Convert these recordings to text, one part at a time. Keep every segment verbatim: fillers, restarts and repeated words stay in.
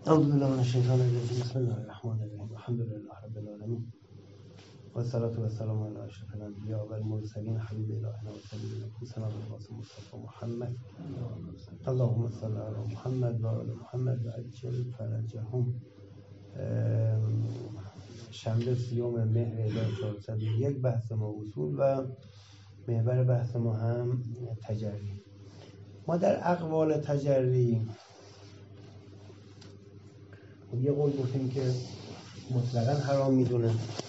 اعوذ بالله من الشیطان الرجیم بسم الله الرحمن الرحیم الحمد لله رب العالمین و الصلاة و السلام علی اشرف الانبیاء و المرسلین حبیب الهنا و سید نفوسنا القاسم مصطفی محمد اللهم صل علی محمد و آل محمد و عجل فرجهم. شنبه سیوم مهر هزار و چهارصد و یک بحث ما اصول و محور بحث ما هم تجری. ما در اقوال تجری یه قول گفتیم که مطلقاً حرام میدونه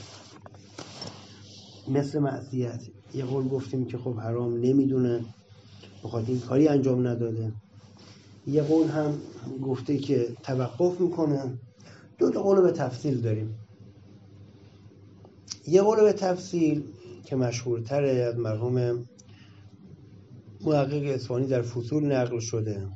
مثل معصیت، یه قول گفتیم که خب حرام نمیدونه بخاطر این کاری انجام نداده، یه قول هم گفته که توقف میکنه. دو تا قول به تفصیل داریم. یه قول به تفصیل که مشهورتره از مرحوم محقق اصفهانی در فصول نقل شده.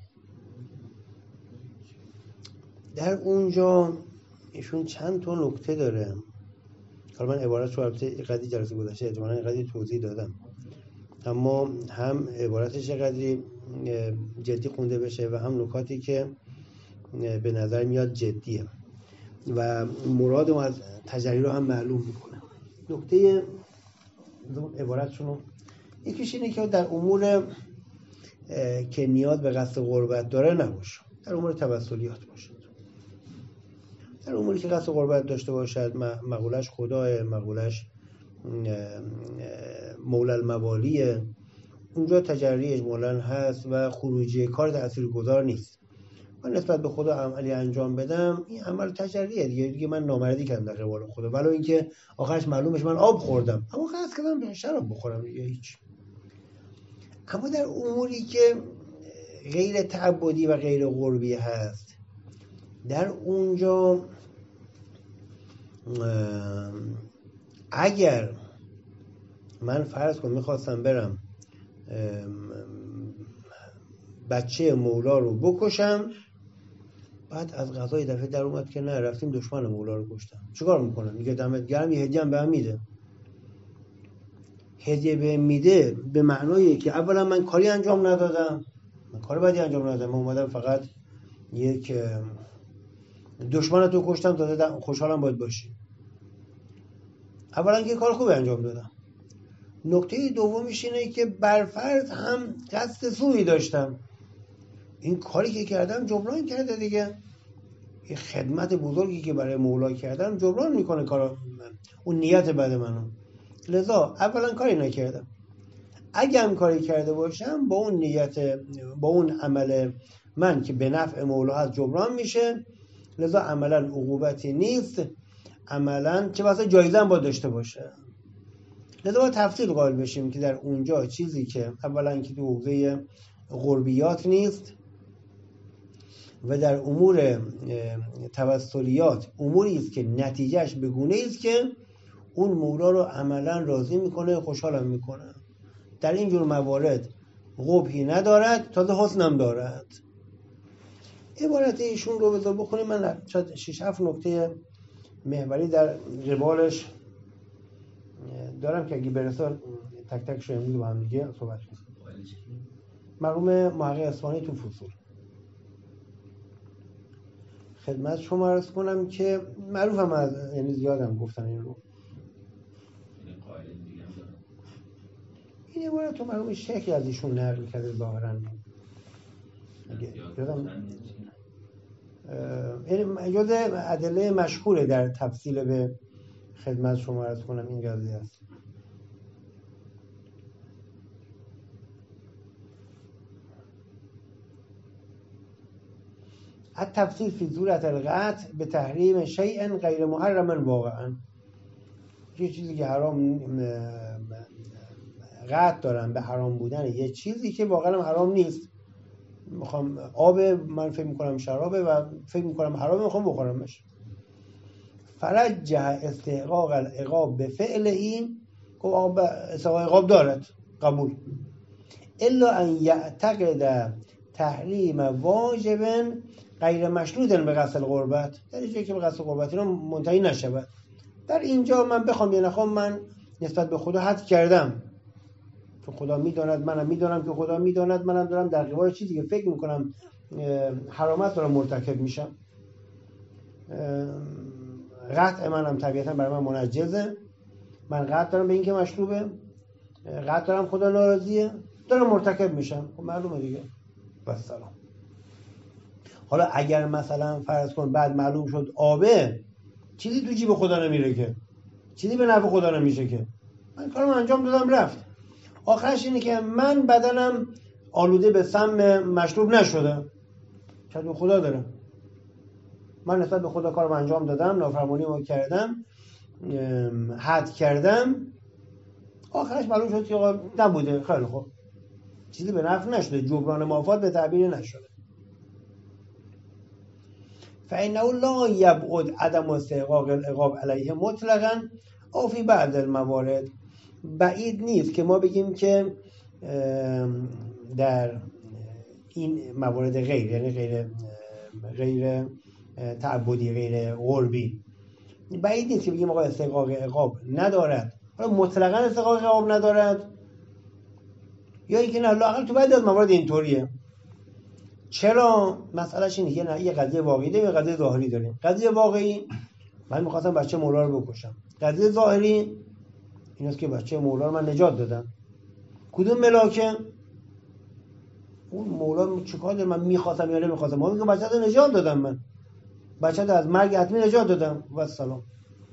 در اونجا ایشون چند تا نکته داره. حالا من عبارت رو البته قدری جلسه گذشته احتمالاً قدری توضیح دادم، اما هم عبارتش قدری جدی خونده بشه و هم نکاتی که به نظر میاد جدیه و مراد ما از تجری رو هم معلوم میکنه. نکته عبارتشون رو یکیش اینه که در امور که نیاز به قصد قربت داره نباشه، در امور توسلیات باشه. در اموری که قصد قربت داشته باشد، مقولش خداه، مقولش مولا الموالیه، اونجا تجری اجمالاً هست و خروجی کار تأثیرگذار نیست. من نسبت به خدا عملی انجام بدم، این عمل تجریه دیگه دیگه من نامردی کردم در قبال خدا، ولو اینکه آخرش معلومش من آب خوردم، اما قصد کردم شراب بخورم دیگه هیچ. اما در اموری که غیر تعبدی و غیر قربی هست، در اونجا اگر من فرض کنم میخواستم برم بچه مولا رو بکشم، بعد از قضای دفعه در اومد که نه رفتیم دشمن مولا رو کشتم، چیکار میکنم؟ میگه دمت گرم، یه هدیه هم بهم میده. هدیه بهم میده به معنایی که اولا من کاری انجام ندادم، من کار بدی انجام ندادم، من اومدم فقط یک دشمنتو کشتم تا خوشحالم باید باشی. اولا که کار خوبی انجام دادم. نکته دومیش اینه که برفرض هم قصد سوئی داشتم، این کاری که کردم جبران کرده دیگه. این خدمت بزرگی که برای مولا کردم جبران میکنه کارا من، اون نیت بد منو. لذا اولا کاری نکردم. اگه هم کاری کرده باشم با اون نیت، با اون عمل من که به نفع مولا هست جبران میشه. لذا عملا عقوبتی نیست، عملا چه بسا جایزه هم باید داشته باشه. لذا باید تفصیل قائل بشیم که در اونجا چیزی که اولا که تو حوزه قربیات نیست و در امور توسلیات اموری است که نتیجهش به گونه‌ای است که اون مولا رو عملا راضی میکنه، خوشحالم میکنه. در این جور موارد قبحی ندارد، تازه حسنم دارد. عبارت ایشون رو بذار بخونیم. من شاید شش هفت نکته محوری در قبالش دارم که اگه برسه تک تک شو امروز با هم دیگه صحبت کنیم. مرحوم محقق اصفهانی تو فصول خدمت شما عرض کنم که معروفم از، یعنی زیادم گفتن این رو. این عبارت تو مرحوم شیخی از ایشون نقل کرده ظاهراً. یعنی جز ادله مشهوره در تفصیل به خدمت شما عرض کنم این قضیه است. التفصیل فی صورت القطع به تحریم شیء غیر محرم واقعا. یه چیزی که حرام قطع دارن به حرام بودن یه چیزی که واقعا حرام نیست. میخوام آب، من فکر میکنم شرابه و فکر میکنم حرامه، میخوام بخورمش. فرجح استحقاق العقاب به فعل این که آب استحقاق عقاب دارد، قبول. الا ان یعتقد تحریم واجب غیر مشروط به قصد القربت، در اینجا که به قصد قربت اینا منتهی نشود. در اینجا من بخوام یا نخوام من نسبت به خدا حد کردم، چون خدا میداند، منم میدانم که خدا میداند، منم دارم در قبال چیزی که فکر میکنم حرامت دارم مرتکب میشم. قطع منم طبیعتا برای من منجزه، من قطع دارم به این که مشروبه، قطع دارم خدا ناراضیه، دارم مرتکب میشم، خب معلومه دیگه. بس سلام. حالا اگر مثلا فرض کن بعد معلوم شد آبه، چیزی تو جیب خدا نمیره که، چیزی به نفع خدا نمیشه که، من کارم انجام دادم رفت. آخرش اینه که من بدنم آلوده به سم مشروب نشده، چه به خدا دارم، من نسبت به خدا کارم انجام دادم، نافرمانی رو کردم، حد کردم، آخرش معلوم شد که آقا نبوده، خیلی خوب، چیزی به نفع نشده، جبران مافات به تعبیر نشده. فإنه لا يبعد عدم استحقاق العقاب علیه مطلقا او فی بعض الموارد. بعید نیست که ما بگیم که در این موارد غیر، یعنی غیر غیر تعبدی، غیر قربی، بعید نیست که بگیم آقا استحقاق عقاب ندارد. حالا مطلقا استحقاق عقاب ندارد، یا اینکه نه لااقل تو بعضی از موارد اینطوریه. چرا؟ مسئلهش اینه که نه، یه قضیه واقعی داریم، یه قضیه ظاهری داریم. قضیه واقعی، من می‌خواستم بچه مولا رو بکشم. قضیه ظاهری این است که بچه مولا رو من نجات دادم. کدوم ملاکه؟ اون مولا چیکار داره؟ من می‌خواستم یا نمی‌خواستم؟ ما میگم بچه رو نجات دادم، من بچه رو از مرگ حتمی نجات دادم و سلام.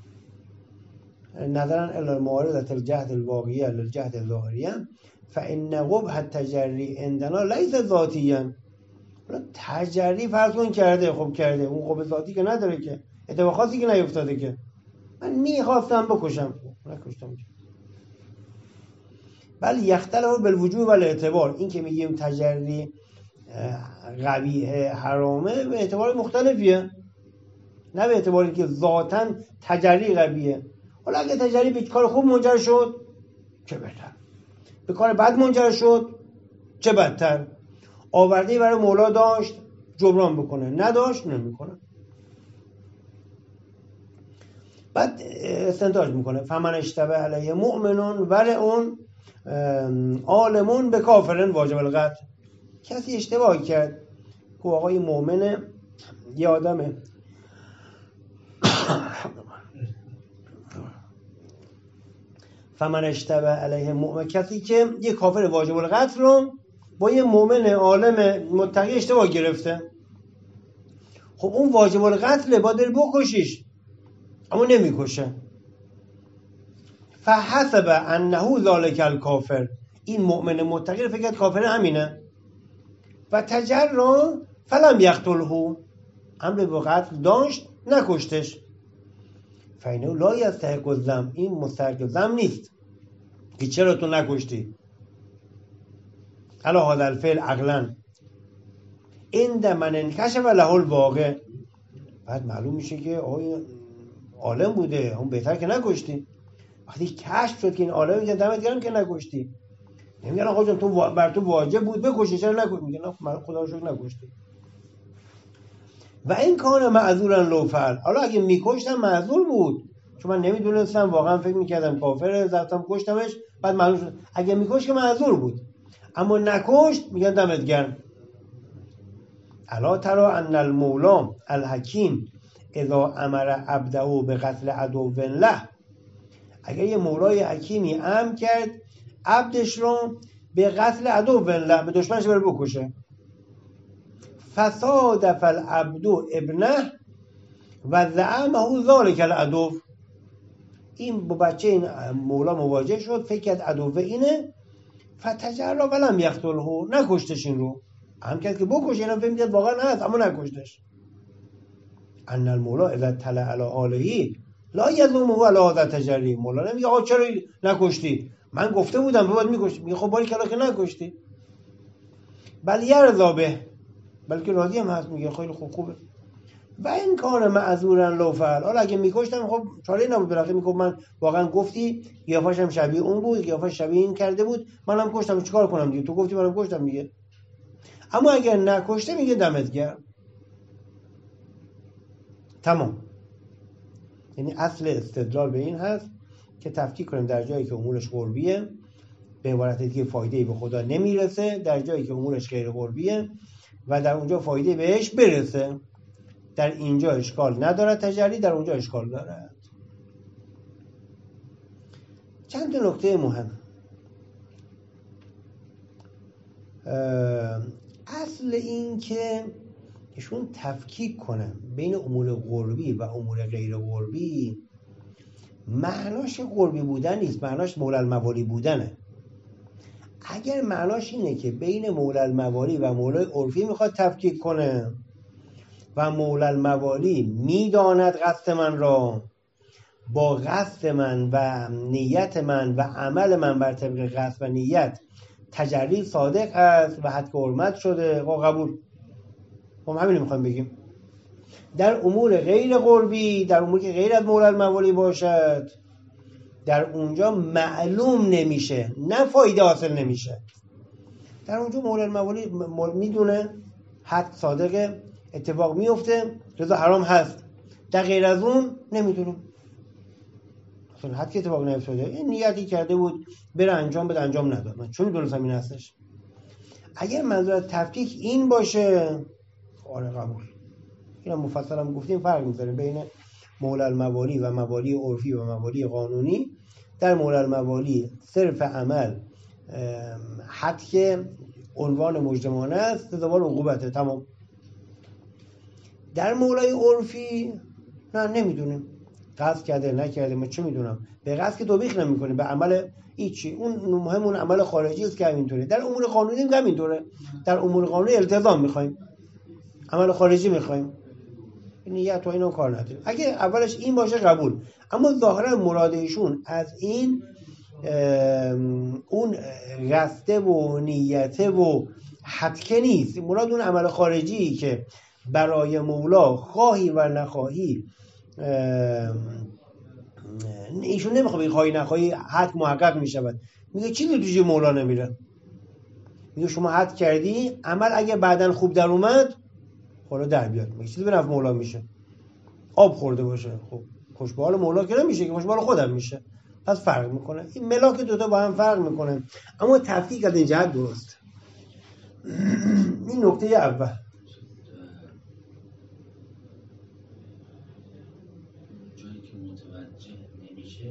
نظرا الی المعارضه الجهد الواقعیه للجهد الظاهریه فإن قبح التجری عندنا ليس ذاتیا. تجری فرض کن کرده، خب کرده، اون قبح ذاتی که نداره که، اتفاق خاصی که نیفتاده که، من میخواستم بکشم، نکشتم که. بل یختلف بالوجوب و الاعتبار. این که میگیم تجری قبیح حرامه به اعتبار مختلفیه، نه به اعتباری که ذاتاً تجری قبیحه. حالا اگه تجری به کار خوب منجر شد چه بهتر، به کار بد منجر شد چه بدتر. آورده‌ای برای مولا داشت جبران بکنه، نداشت نمیکنه. بعد استنتاج میکنه فمن اشتبه علیه مؤمنون ورعون عالمون به کافرن واجب القتل. کسی اشتباه کرد که آقای مؤمنه، یه آدمه فمن اشتبه علیه مؤمن، کسی که یه کافر واجب القتل رو با یه مؤمن عالم متقی اشتباه گرفته، خب اون واجب القتله، باید بری بکشیش، اما نمیکشه. فحسب انه ذلک الکافر، این مؤمن متقی رو فکر کافر همینه، و تجرا فلم یقتله، امر به قتل داشت نکشتش. فینه لا یستحق الذم، این مستحق ذم نیست که چرا تو نکشتی. علی هذا الفعل عقلا عند من انکشف له الواقع، بعد معلوم میشه که آقای عالم بوده، اون بهتر که نکشتی. وقتی کشف شد که این عالم میگه دمت گرم که نکشتی، نمیگن آقا جان تو بر تو واجب بود بکشی چرا نکشتی، میگن آقا خدا رو شکر نکشتی. و این کار معذورا لو فعل، حالا اگه میکشتم معذور بود، چون من نمیدونستم، واقعا فکر میکردم کافره، رفتم کشتمش، بعد معلوم شد اگه میکشت که معذور بود، اما نکشت، میگن دمت گرم. الا ترى ان المولا الحکیم اذا امر عبده به قتل عدو له، اگر یه مولای حکیمی امر کرد عبدش رو به قتل عدو له، به دشمنش بره بکشه، فصادف العبد ابنه و زعمه ذلک العدو، این با بچه این مولا مواجه شد، فکر کرد عدو اینه، فتجرا ولم یقتله، نکشتش، این رو هم کرد که بکشه، اینم فکر کرد واقعا هست اما نکشتش. ان المولا اذا طلع علی آله لا یذمه علی هذا تجری، مولا نمیگه آقا چرا نکشتی، من گفته بودم تو باید میکشتی، میگه خب باری کلا که نکشتی. بل یرضا به، بلکه راضی هم هست، میگه خیلی خوب خوبه. و این کار معذورا لو فعل، حالا اگه میکشتم خب چاره نبود، بالاخره میگه من واقعا گفتی، قیافش هم شبیه اون بود، قیافش شبیه این کرده بود، منم کشتم، چیکار کنم دیگه، تو گفتی منم کشتم دیگه. اما اگر نکشته میگه دمت گرم، تمام. یعنی اصل استدلال به این هست که تفکیک کنیم در جایی که امورش قربیه، به عبارت دیگه فایده‌ای به خدا نمیرسه، در جایی که امورش غیر قربیه و در اونجا فایده بهش برسه. در اینجا اشکال ندارد تجلی، در اونجا اشکال دارد. چند تا نکته مهم. اصل این که ایشون تفکیک کنن بین امور قربی و امور غیر قربی، معناش قربی بودن نیست، معناش مولا الموالی بودنه. اگر معناش اینه که بین مولا الموالی و مولای عرفی میخواد تفکیک کنه و مولا الموالی میداند قصد من را، با قصد من و نیت من و عمل من بر طبق قصد و نیت تجلی صادق است و حد حرمت شده و قبول. ما همین میخوایم بگیم. در امور غیر قربی، در امور که غیر از مولا الموالی باشد، در اونجا معلوم نمیشه، نه فایده حاصل نمیشه. در اونجا مولا الموالی میدونه حد صادقه، اتفاق میفته، رضا حرام هست. در غیر از اون نمیدونیم، اصلا حد که اتفاق نیفتاده، این نیتی کرده بود بره انجام بده، انجام نداد، من چون میدونستم این هستش. اگر منظور تفکیک این باشه، آره قبول. اینا مفصل هم گفتیم فرق میذاره بین مولا الموالی و موالی عرفی و موالی قانونی. در مولا الموالی صرف عمل حد که عنوان مجرمانه است، سزاوار عقوبته، تمام. در مولای عرفی نه، نمیدونیم قصد کرده نکرده، من چه میدونم، به قصد که توبیخ نمیکنه، به عمل هیچی. اون مهم اون عمل خارجی است که همینطوره. در امور قانونی هم همینطوره. در امور قانونی التزام میخوایم، عمل خارجی میخوایم، نیت و اینا کار نداریم. اگه اولش این باشه قبول، اما ظاهرا مراد ایشون از این اون قصد و نیت و حدکه نیست. مراد اون عمل خارجی که برای مولا خواهی و نخواهی، ایشون نمیخواد بگه خواهی نخواهی حد محقق میشود، میگه چیزی توی مولا نمیره. میگه شما حد کردی، عمل اگه بعدن خوب در اومد حالا در بیاد، میگه چیزی به نفع مولا میشه، آب خورده باشه. خب خوشبال مولا که نمیشه، که خوشبال خودم میشه. پس فرق میکنه، این ملاک دوتا با هم فرق میکنه، اما تفکیک از این جهت درست. این نکته اول. جایی که متوجه نمیشه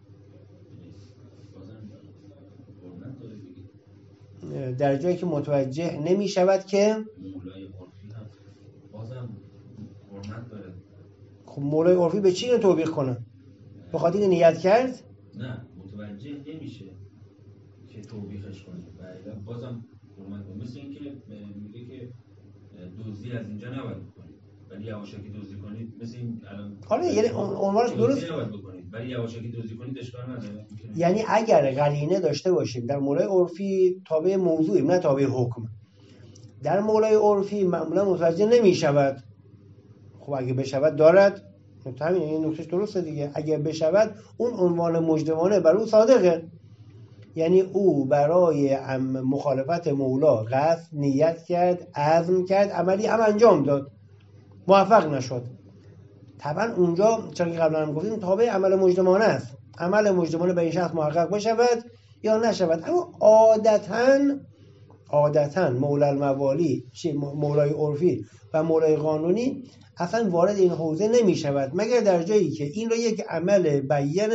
بازم حرمت داره دیگه. در جایی که متوجه نمیشود که مولای عرفی هم بازم حرمت داره. خب مولای عرفی به چی رو توبیخ کنه؟ به خاطر اینکه نیت کرد؟ نه، متوجه نمیشه که توبیخش کنه و بازم حرمت داره. مثل اینکه میگه که دزدی از اینجا نباید بکنید ولی یواشکی دزدی کنید، مثل این الان آره، یعنی عنوانش درست نباید بکنید ولی یواشکی دزدی کنید اشکال نداره. یعنی اگر قرینه داشته باشیم در مولای عرفی تابع موضوعیم، نه تابع حکم. در مولای عرفی معمولا متوجه نمیشود. خب اگه بشود دارد، همین این نکتهش درسته دیگه. اگه بشود اون عنوان مجرمانه بر او صادقه، یعنی او برای مخالفت مولا قصد نیت کرد، عزم کرد، عملی هم انجام داد، موفق نشد. طبعا اونجا چون که قبلا هم گفتیم تابع عمل مجرمانه است. عمل مجرمانه به این شخص محقق بشود یا نشود. اما عادتاً عادتاً مولا الموالی، مولای عرفی و مولای قانونی اصلا وارد این حوزه نمی شود مگر در جایی که این را یک عمل بیان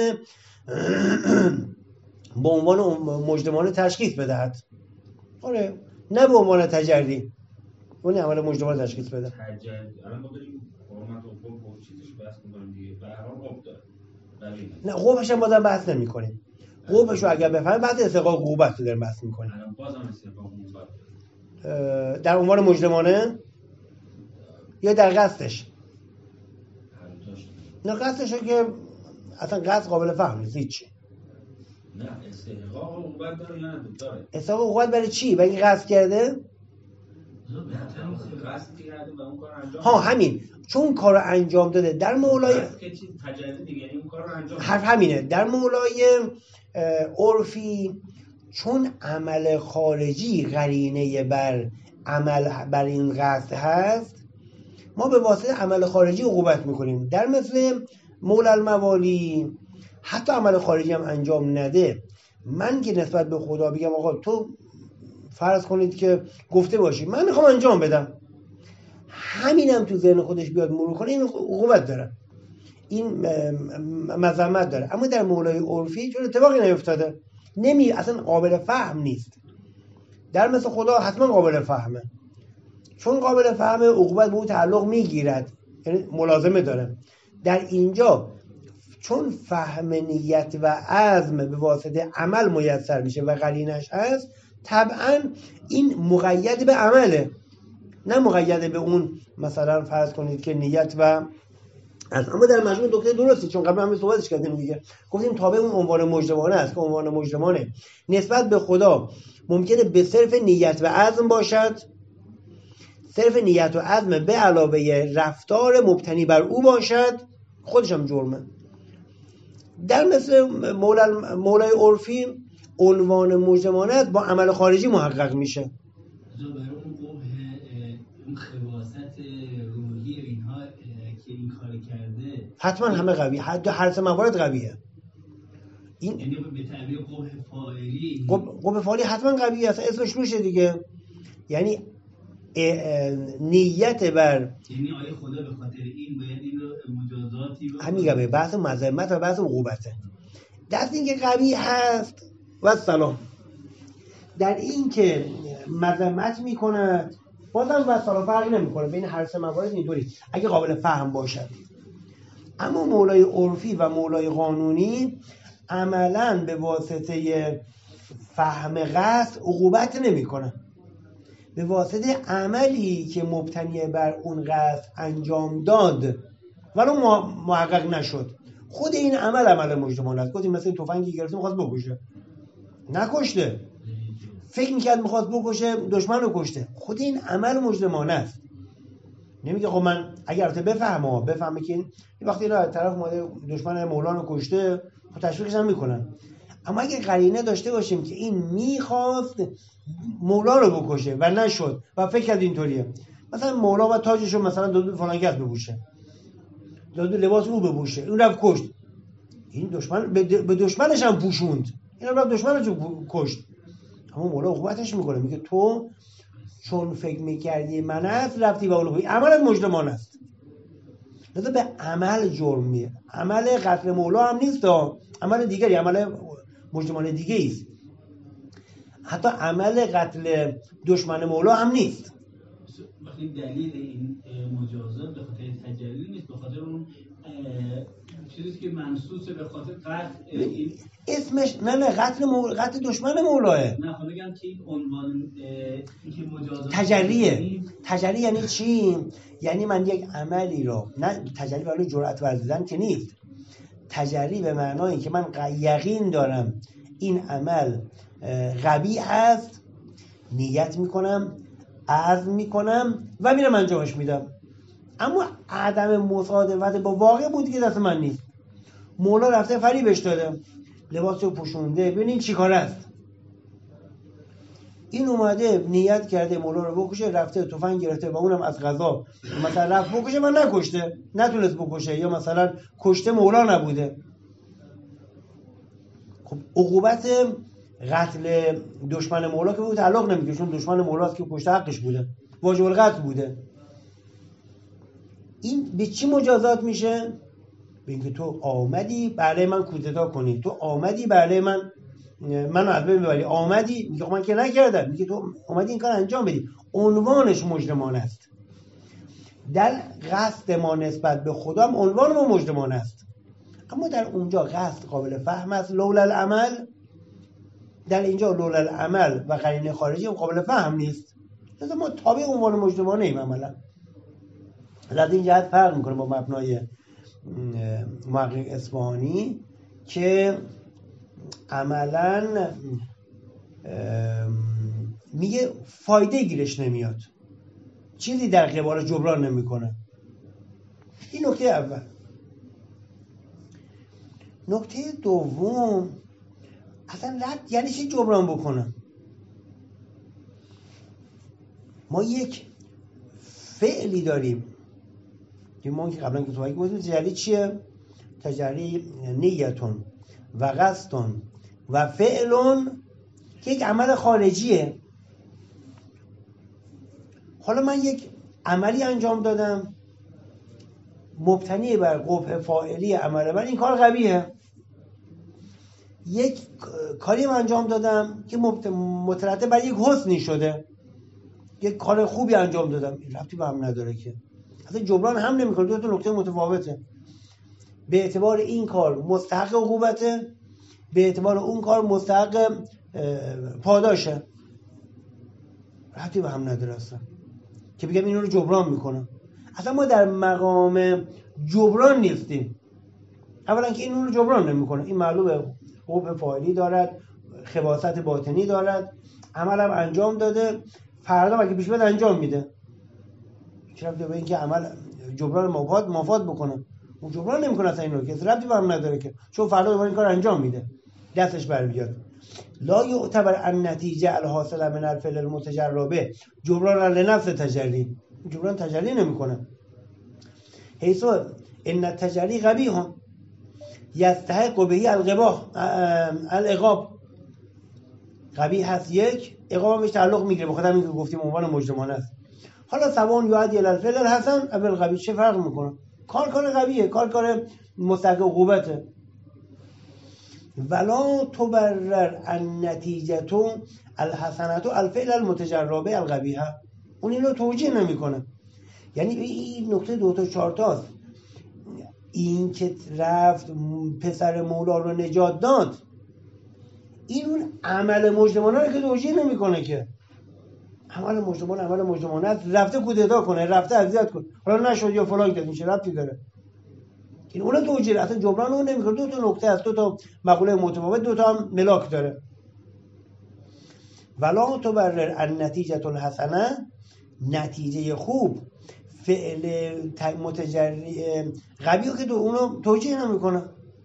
به عنوان مجرمانه تشخیص بدهد. آره، نه به عنوان تجری، اون عمل مجرمانه تشخیص بده. تجری الان ما داریم حرمت و حکم و چیزش بحث می‌کنیم دیگه، به هر حال حکم داره. نه قوبش هم بازم بحث نمی‌کنیم. قوبش رو اگر بفهمیم بعد استحقاق عقوبت رو داریم بحث می‌کنیم. الان بازم استحقاق عقوبت در عنوان مجرمانه یا در قصدش؟ نه قصدش که اصلا قصد قابل فهم نیست هیچی. نه استحقاق عقوبت داره یا نه داره؟ استحقاق عقوبت برای چی؟ برای اینکه قصد کرده؟ نه قصد کرده و اون کار انجام ها همین، چون کار رو انجام داده. در مولای که چیز تجلی دیگه، یعنی اون کار رو انجام حرف همینه. در مولای عرفی چون عمل خارجی قرینه بر عمل بر این قصد هست، ما به واسطه عمل خارجی عقوبت میکنیم. در مثل مولا الموالی حتی عمل خارجی هم انجام نده، من که نسبت به خدا بگم آقا تو فرض کنید که گفته باشی من میخوام انجام بدم، همینم تو ذهن خودش بیاد مرور کنه، این عقوبت داره، این مذمت داره. اما در مولای عرفی چون اتفاقی نیفتاده، نمی اصلا قابل فهم نیست. در مثل خدا حتما قابل فهمه، چون قابل فهمه عقوبت به او تعلق میگیرد، یعنی ملازمه داره. در اینجا چون فهم نیت و عزم به واسطه عمل میسر میشه و قرینش هست، طبعا این مقید به عمله، نه مقید به اون مثلا فرض کنید که نیت و از. اما در مجموع دکتر درستی، چون قبل هم صحبتش کردیم دیگه، گفتیم تابع اون عنوان مجرمانه است که عنوان مجرمانه نسبت به خدا ممکنه به صرف نیت و عزم باشد، صرف نیت و عزم به علاوه رفتار مبتنی بر او باشد، خودش هم جرمه. در مثل مولا مولای عرفی عنوان مجرمانه است با عمل خارجی محقق میشه. حتما همه قویه، حتی هر سه موارد قویه. این یعنی به تعبیر قبح فاعلی، قبح فاعلی حتما قویه، اصلا اسمش روشه دیگه. یعنی نیت بر، یعنی آیه خدا به خاطر این باید این رو مجازاتی رو همین به بحث مذمت و بحث عقوبته. در این که قوی هست و سلام، در این که مذمت میکند بازم و سلام فرقی نمیکنه بین هر سه موارد اینطوری اگه قابل فهم باشد. اما مولای عرفی و مولای قانونی عملاً به واسطه فهم قصد عقوبت نمیکنه، به واسطه عملی که مبتنی بر اون قصد انجام داد ولو محقق نشد، خود این عمل عمل مجرمانه است. گفتیم مثلا این تفنگی گرفته میخواست بکشه، نکشته، فکر میکرد میخواست بکشه، دشمن رو کشته، خود این عمل مجرمانه است. نمیگه خب من اگر البته بفهمه بفهمه که این وقتی اینا طرف اومده دشمن مولانا کشته، خب تشویقش هم میکنن. اما اگه قرینه داشته باشیم که این میخواست مولا رو بکشه و نشد و فکر کرد اینطوریه، مثلا مولا و تاجشو مثلا دادو فلان کس بپوشه، دادو لباس او بپوشه، اون رفت کشت، این دشمن به دشمنش هم پوشوند، این رفت دشمنش رو کشت. اما مولا عقوبتش میکنه، میگه تو چون فکر میکردی من است رفتی و اولو عمل مجرمان است. لذا به عمل جرم میه. عمل قتل مولا هم نیست، عمل دیگری، عمل مجرمان دیگه ایست. حتی عمل قتل دشمن مولا هم نیست. وقتی دلیل این مجازات به خاطر تجلی نیست، به خاطر اون چیزی که منصوص به خاطر قتل این اسمش نه نه قتل مول... قتل دشمن مولاه. نه خب بگم که این عنوان این که مجازات تجریه. تجری یعنی چی؟ یعنی من یک عملی رو، نه تجری برای جرأت ورزیدن که نیست، تجری به معنای که من یقین دارم این عمل قبیح است، نیت میکنم، عزم میکنم و میرم انجامش میدم، اما عدم مصادفت با واقع بود که دست من نیست. مولا رفته فریبش داده، لباس رو پوشونده، ببینین چی کار است. این اومده نیت کرده مولا رو بکشه، رفته تفنگ گرفته و اونم از قضا مثلا رفت بکشه و نکشته، نتونست بکشه، یا مثلا کشته مولا نبوده. خب عقوبت قتل دشمن مولا که بود تعلق نمیگیره، چون دشمن مولاست که کشته حقش بوده، واجب القتل بوده. این به چی مجازات میشه؟ به اینکه تو آمدی برای من کودتا کنی، تو آمدی برای من منو از بین ببری، آمدی میگه من که نکردم، میگه تو آمدی این کار انجام بدی، عنوانش مجرمانه است. در قصد ما نسبت به خدا هم عنوان ما مجرمانه است، اما در اونجا قصد قابل فهم است لولا العمل، در اینجا لولا العمل و قرینه خارجی هم قابل فهم نیست. لذا ما تابع عنوان مجرمانه ایم عملا. لذا این جهت فرق میکنه با مبنای محقق اصفهانی که عملا میگه فایده گیرش نمیاد، چیزی در قبال جبران نمیکنه. این نکته اول. نکته دوم، اصلا رد یعنی چی جبران بکنم؟ ما یک فعلی داریم که ما که قبلا که توضیح گفتیم، تجری چیه؟ تجری نیتون و قصدون و فعلون که یک عمل خارجیه. حالا من یک عملی انجام دادم مبتنی بر قبح فاعلی عمل من، این کار قبیحه. یک کاری انجام دادم که مترتب بر یک حسنی شده، یک کار خوبی انجام دادم، این ربطی به هم نداره که اصلا جبران هم نمیکنه، دو تا نکته متفاوته. به اعتبار این کار مستحق عقوبته، به اعتبار اون کار مستحق پاداشه، ربطی به هم نداره اصلا که بگم اینو رو جبران میکنم. اصلا ما در مقام جبران نیستیم. اولا که این رو جبران نمیکنه، این معلومه قبح فاعلی دارد، خباثت باطنی دارد، عملم انجام داده، فردا اگه پیش بیاد انجام میده. چرا به اینکه عمل جبران مفاد مفاد بکنه، اون جبران نمیکنه اصلا این رو که ربطی به هم نداره که، چون فردا دوباره این کار انجام میده، دستش بر بیاد. لا یعتبر النتیجه الحاصله من الفعل المتجربه جبران لنفس تجلی، جبران تجلی نمیکنه. حیث ان التجلی قبیح یستحق به القباح العقاب، قبیح هست یک، عقاب بهش تعلق میگیره، بخاطر اینکه گفتیم عنوان مجرمانه است. حالا سوان یعدی الفعل الحسن اول القبیح، چه فرق میکنه؟ کار کار قبیحه، کار کار مستحق عقوبته. ولا تبرر النتیجه الحسنه الفعل المتجربه القبیحه، اون اینو توجیه نمیکنه. یعنی این نکته دو تا چهار تاست. این که رفت پسر مولا رو نجات داد، این اون عمل مجرمانه رو که توجیه نمیکنه که. عمل مجرمانه عمل مجرمانه است، رفته کودتا کنه، رفته اذیت کنه، حالا نشد یا فلان کرد، این چه ربطی داره؟ این اون توجیه اصلا جبران اون نمیکنه. دو تا نکته است، دو تا مقوله متفاوت، دو تا هم ملاک داره. ولا تبرر النتیجه الحسنه، نتیجه خوب فعل متجری قبیح که اونو توجیه نمیکنه.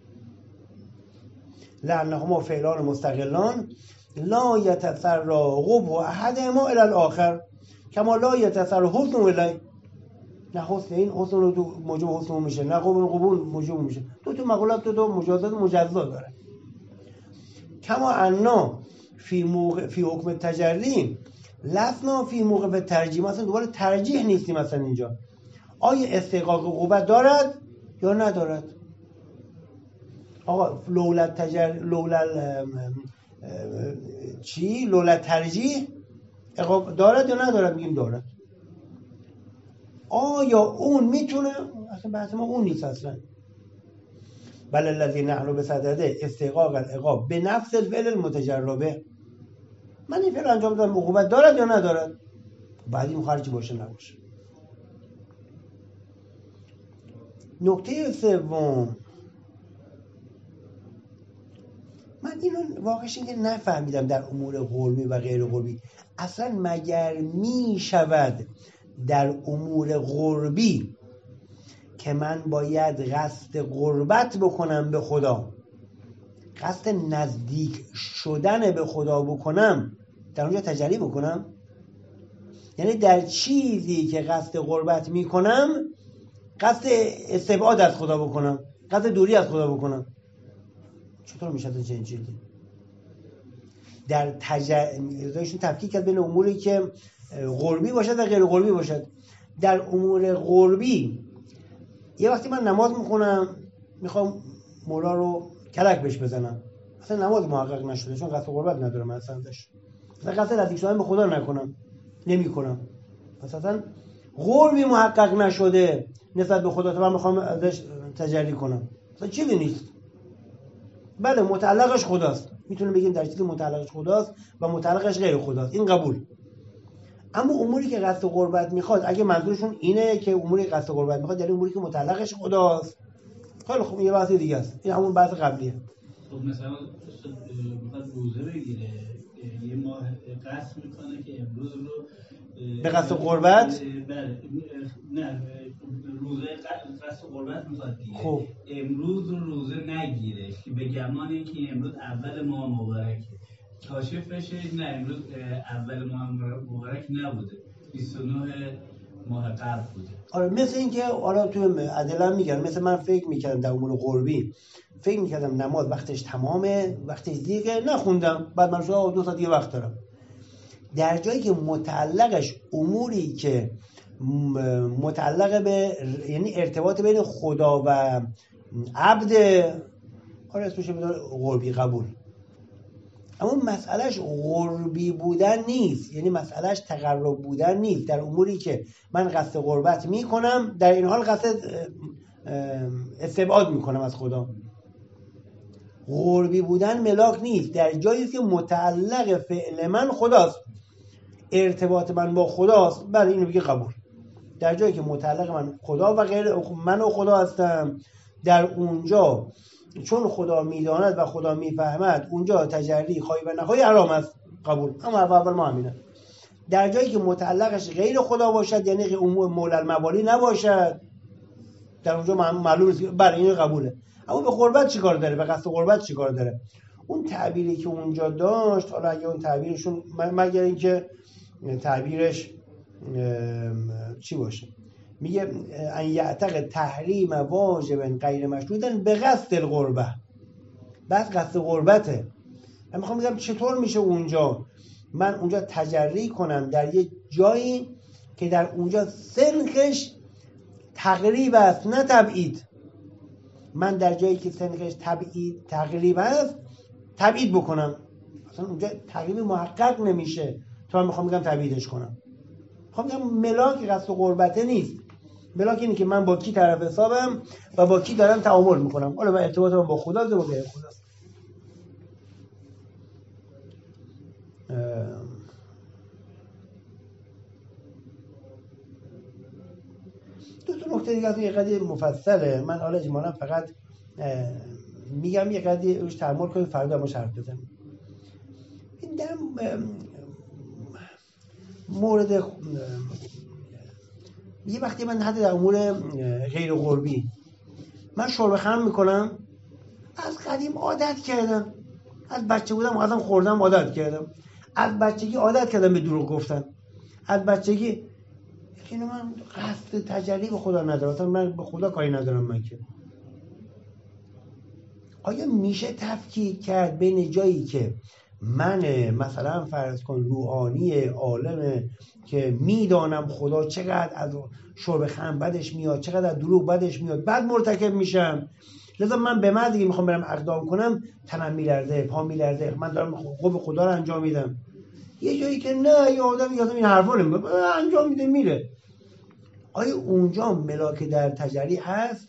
لانهما فعلان مستقلان لا یتسرع قبح احدهما الی الاخر کما لا یتسرع حسن الی، نه حسن این حسن رو تو موجب حسن میشه، نه قبول قبول موجب میشه. دو تا مقولات دو تا مجازات مجزا داره. کما انا فی موقع فی حکم تجری لسنا فی موقع ترجیح، مثلا دوباره ترجیح نیستیم مثلا اینجا. آیا استحقاق عقوبت دارد یا ندارد؟ آقا لولا تجر لولا چی لولا ترجیح عقوبت دارد یا ندارد؟ میگیم دارد. آیا اون میتونه؟ اصلا بحث ما اون نیست اصلا. بل الذی نحن بصدده استحقاق العقاب به نفس الفعل المتجربه، من این فعل انجام دادم، عقوبت دارد یا ندارد؟ بعدی مخرجی باشه نباشه. نکته سوم، من اینو واقعش این که نفهمیدم در امور قربی و غیر قربی اصلا مگر می شود در امور قربی که من باید قصد قربت بکنم به خدا، قصد نزدیک شدن به خدا بکنم، در اونجا تجلی بکنم؟ یعنی در چیزی که قصد قربت میکنم قصد استبعاد از خدا بکنم، قصد دوری از خدا بکنم؟ چطور میشه تا چنین چیزی؟ در تجلیشون تفکیک کرد بین اموری که قربی باشد و غیر قربی باشد. در امور قربی یه وقتی من نماز میخونم میخوام مولا رو کلک بهش بزنم، اصلا نماز محقق نشده چون قصد قربت ندارم اصلا ازش، اصلا قصد نزدیک شدن به خدا نکنم نمی کنم، اصلا قربی محقق نشده نسبت به خدا تا من میخوام ازش تجلی کنم، اصلا چیزی نیست. بله متعلقش خداست، میتونیم بگیم در چیزی متعلقش خداست و متعلقش غیر خداست، این قبول. اما اموری که قصد قربت میخواد، اگه منظورشون اینه که اموری قصد قربت میخواد یعنی اموری که متعلقش خداست، خیلی خوب، یه بحث دیگه است، این همون بحث قبلیه. خب مثلا میخواد روزه بگیره، یه ماه قصد میکنه که امروز رو به قصد قربت، بله نه روزه قصد قربت میخواد دیگه، خب امروز رو روزه نگیره که به گمان اینکه امروز اول ماه مبارکه، کاشف بشه نه امروز اول ماه مبارک نبوده، بیست و نه ماه قبل بوده. آره مثل این که حالا تو ادله میگن، مثل من فکر میکردم در امور قربی فکر میکردم نماز وقتش تمامه، وقتش دیگه نخوندم، بعد من شده دو ساعت دیگه وقت دارم. در جایی که متعلقش اموری که متعلق به یعنی ارتباط بین خدا و عبد، حالا اسمش میذاره قربی قبول. اما مسئلهش قربی بودن نیست، یعنی مسئلهش تقرب بودن نیست. در اموری که من قصد قربت میکنم در این حال قصد استبعاد میکنم از خدا. قربی بودن ملاک نیست، در جایی که متعلق فعل من خداست، ارتباط من با خداست، بله اینو بگی قبول. در جایی که متعلق من خدا و غیر من و خدا هستم، در اونجا چون خدا میداند و خدا میفهمد، اونجا تجلی خواهی و نخواهی حرام است، قبول. اما اول ما همینه. در جایی که متعلقش غیر خدا باشد، یعنی امور مولا الموالی نباشد، در اونجا معلومه بله این قبوله. اما به قربت چیکار داره؟ به قصد قربت چیکار داره؟ اون تعبیری که اونجا داشت، حالا اگه اون تعبیرشون مگر اینکه تعبیرش چی باشه، میگه ان یعتقد تحریم واجب غیر مشروطا به قصد القربه، بس قصد قربته. من میخوام بگم چطور میشه اونجا من اونجا تجری کنم در یه جایی که در اونجا سنخش تقریب است نه تبعید. من در جایی که سنخش تبعید تقریب است تبعید بکنم، اصلا اونجا تقریب محقق نمیشه تا من میخوام بگم تبعیدش کنم. میخوام بگم ملاک قصد قربته نیست. ملاک اینه که من با کی طرف حسابم و با کی دارم تعامل میکنم، حالا با ارتباط من با خدا ده با غیر خداست. دو تا نکته دیگه از یه قضیه مفصله، من حالا اجمالا فقط میگم یه قضیه روش تأمل کنید، فردا ما حرف بزنیم. این در مورد یه وقتی من حتی در امور غیر قربی من شرب خمر میکنم، از قدیم عادت کردم، از بچه بودم ازم خوردم عادت کردم، از بچگی عادت کردم به دروغ گفتن، از بچگی که من قصد تجلی به خدا ندارم، من به خدا کاری ندارم. من که آیا میشه تفکیک کرد بین جایی که من مثلا فرض کن روحانی عالمه که میدانم خدا چقدر از شرب خمر بدش میاد، چقدر از دروغ بدش میاد، بعد مرتکب میشم، لذا من به من دیگه میخوام برم اقدام کنم، تنم میلرزه، پا میلرزه، من دارم قرب خدا رو انجام میدم. یه جایی که نه یه آدم یادم این حرفا رو انجام میده میره، آیا اونجا ملاک در تجلی هست؟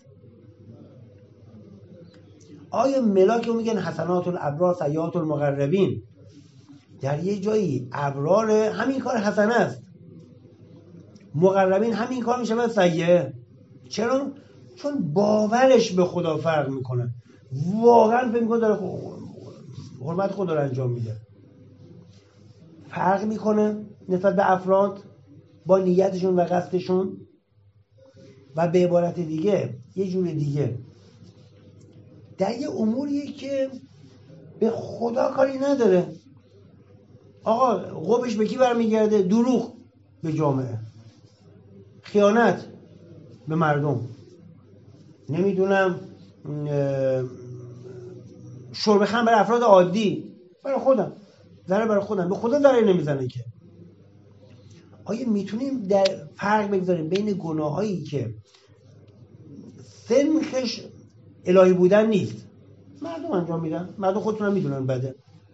آیا ملاک رو میگن حسنات الابرار سیئات المقربین؟ در یه جایی ابرار همین کار حسن است، مقربین همین کار میشه و سیئه. چرا؟ چون باورش به خدا فرق میکنه، واقعا فکر میکنه داره حرمت خدا رو انجام میده، فرق میکنه نسبت به افراد با نیتشون و قصدشون. و به عبارت دیگه یه جور دیگه در یه اموریه که به خدا کاری نداره، آقا قبش به کی برمیگرده؟ دروغ به جامعه، خیانت به مردم، نمیدونم شرب خمر برای افراد عادی، برای خودم ذره برای خودم، به خدا ذره نمیزنه که. آیا میتونیم در فرق بگذاریم بین گناهایی که سنخش الهی بودن نیست، مردم انجام میدن، مردم خودتون هم میدونن بده،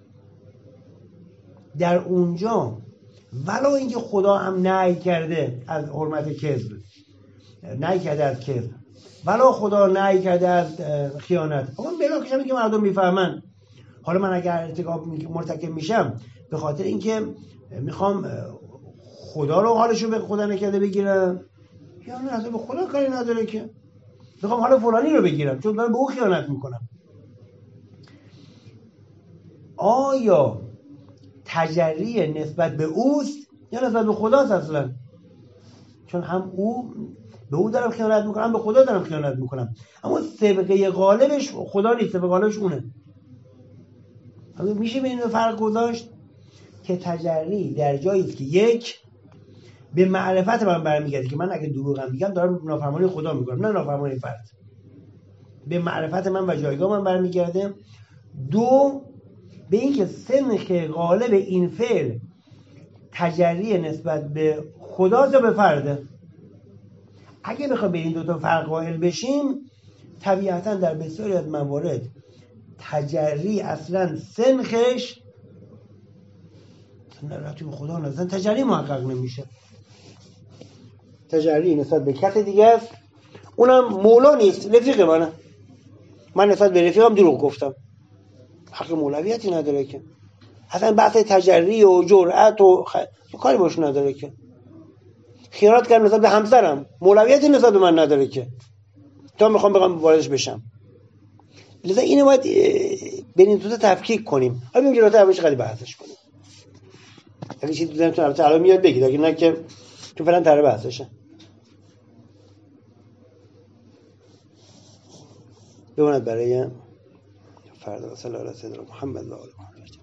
در اونجا ولو اینکه خدا هم نهی کرده از حرمت کذب، نهی کرده از کذب، ولو خدا نهی کرده از خیانت، اما ملاکش هم که مردم میفهمن. حالا من اگر ارتکاب مرتکب میشم به خاطر اینکه میخوام خدا رو حالشو به خدا نکرده بگیرم، یا نه اصلا به خدا کاری نداره که میخوام حال فلانی رو بگیرم چون دارم به او خیانت میکنم. آیا تجری نسبت به اوست یا نسبت به خداست اصلا؟ چون هم او به او دارم خیانت میکنم، هم به خدا دارم خیانت میکنم، اما سبقه غالبش خدا نیست، سبقه غالبش اونه. میشه به این فرق گذاشت که تجری در جایی است که یک به معرفت من برمیگرده که من اگه دروغم میگم دارم نافرمانی خدا میکنم، نه نافرمانی فرد، به معرفت من و جایگاه من برمیگرده. دو به این که سنخ غالب این فعل تجری نسبت به خدا یا به فرده، اگه بخوام به این دوتا فرق قائل بشیم، طبیعتا در بسیاری از موارد تجری اصلا سنخش نراتیب خدا نزدن تجری محقق نمیشه. تجری نسبت به کس دیگه است، اونم مولا نیست، رفیق منه. من نسبت به رفیقم دروغ گفتم، حق مولویتی نداره که. اصلا بحث تجری و جرأت و خ... کاری باش نداره که. خیانت کردم نسبت به همسرم، مولویتی نسبت به من نداره که. تا میخوام بگم واردش بشم. لذا اینو باید بین این دو تا تفکیک کنیم. حالا بریم جلوتر روش خیلی بحثش کنیم. اگه چیزی دیدم البته الان میاد بگید، اگه نه که چون فعلا طرح بحثشه. بماند برای فردا. صلی الله علیه و محمد و آل محمد.